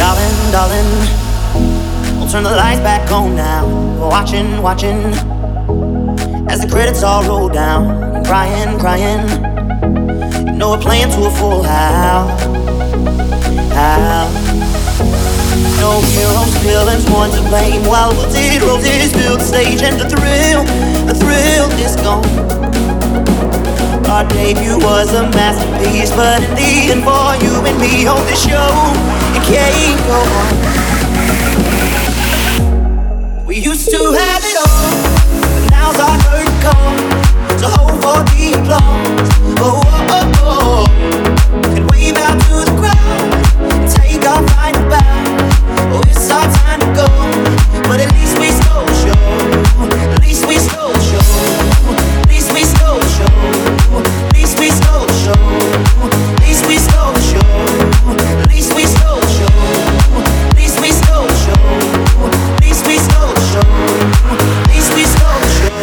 Darling, we'll turn the lights back on now. Watching, as the credits all roll down. Crying, you know we're playing to a full house. No heroes, villains, one to blame. While wilted roses fill the stage, and the thrill is gone. Our debut was a masterpiece, but in the end, for you and me, on this show, it can't go on. We used to have it all, but now's our turn to come. So hold for the applause. Oh, oh, oh, oh. And wave out to the crowd and take our final bow. Oh, it's our time to go, but at least we stole the show. At least we stole the show. At least we stole the show. At least we stole the show. At least we stole the show. At least we stole the show. At least we stole the show. At least we stole the show. At least we stole the show.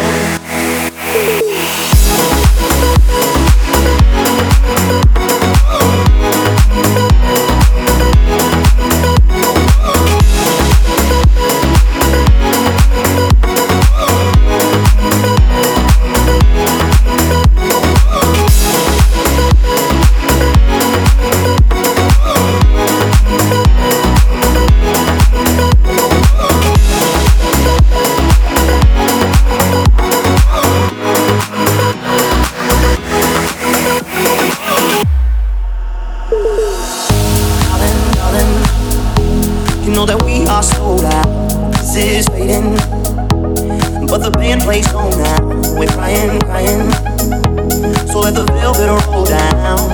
Know that we are sold out. This is fading, but the band plays on now. We're crying. So let the velvet roll down.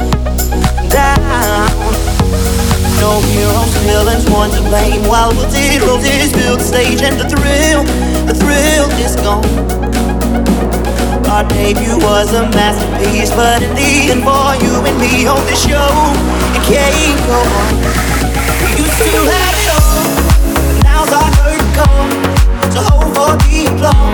No heroes, villains, one to blame. While wilted roses fill the stage, and the thrill is gone. Our debut was a masterpiece, but in the end, for you and me, on this show, it can't go on. We used to have it all, but now's our turn to come. So hold for the applause.